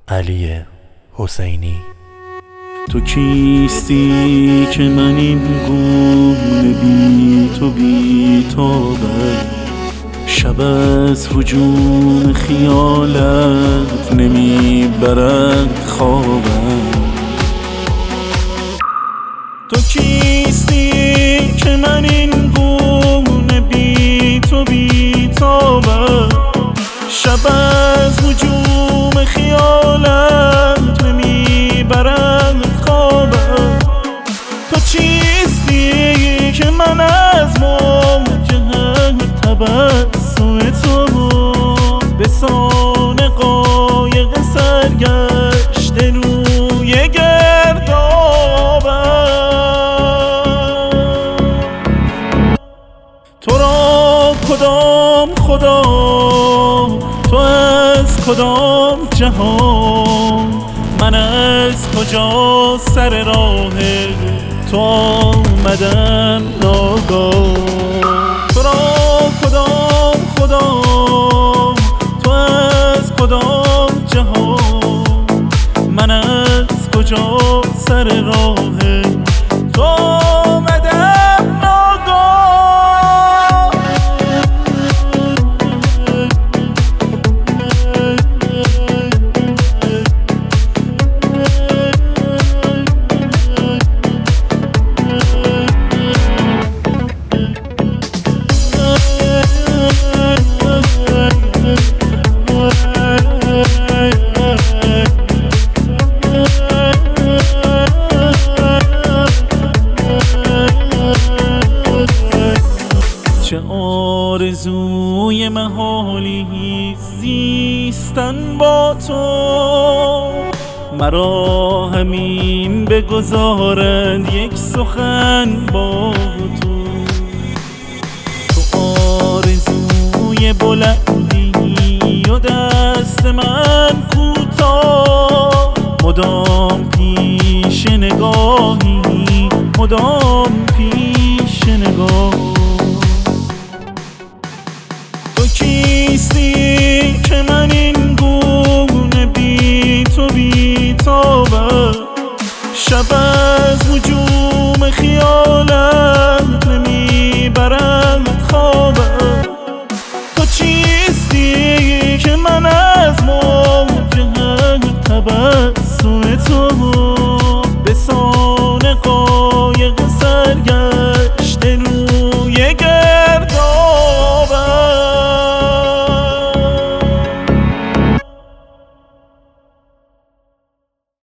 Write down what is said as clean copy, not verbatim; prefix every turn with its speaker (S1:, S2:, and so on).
S1: علی حسینی.
S2: تو کیستی که من این گونه بی تو بی تابم، شب از هجوم خیالت نمیبرد خوابم. تو کیستی که من این گونه بی تو بی تابم، شب از هجوم خیالت نمیبرد خوابم. تو چیستی که من از مواجهه تبسم تو به سان قایق سرگشته روی گردابم. تو را کدام خدا، تو از کدام جهان، من از کجا سر راه تو آمدم ناگاه. تو را کدام خدا، تو از کدام جهان، من از کجا سر راه تو آمدم ناگاه. چه آرزوی محالی زیستن با تو، مرا همین بگذارند یک سخن با تو. تو آرزوی بلندی و دست من کوتاه، مدام پیش نگاهی، مدام پیش نگاه.